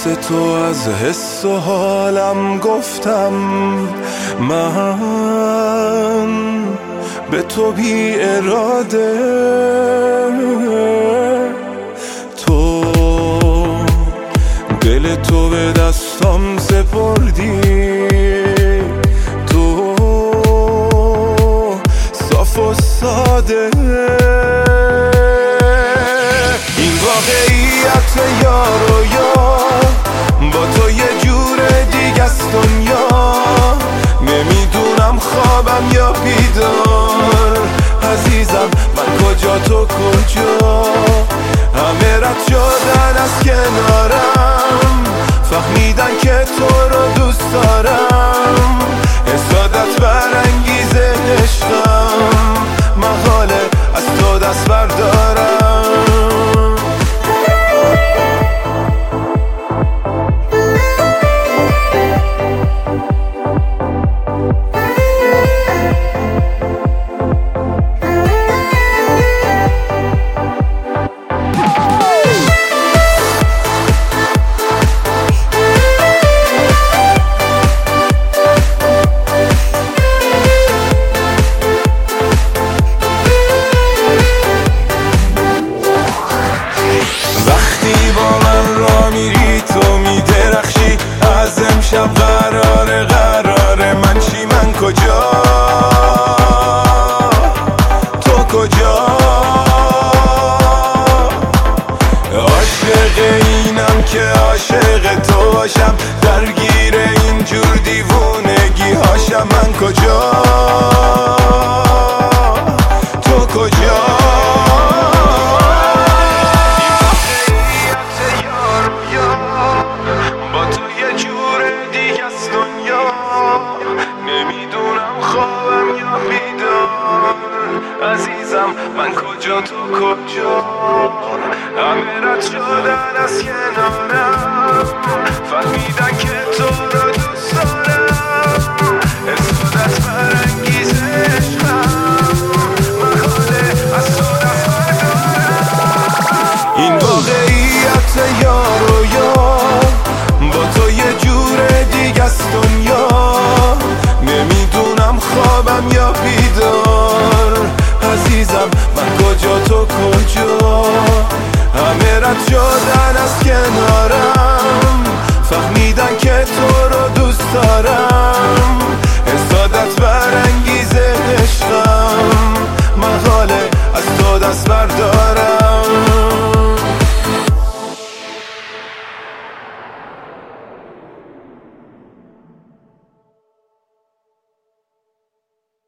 تو از حس و حالم گفتم، من به تو بی اراده. تو دل تو به دستم سپردی، تو صاف و ساده. این واقعیت یار و یار، با تو یه جور دیگه است دنیا. نمیدونم خوابم یا بیدار، عزیزم من کجا تو کجا. همه رد شدن از کنارم، فهمیدن که تو رو دوست دارم. حسادت برانگیزه عشقم، محاله از تو دست بردارم. امشب قراره من چی، من کجا، تو کجا. عاشق اینم که عاشق تو باشم، درگیر اینجور دیوونگی هاشم. من کجا، تو کجا. عزیزم من کجا تو کجا. همه رد شدن از کنارم، فهمیدن که تو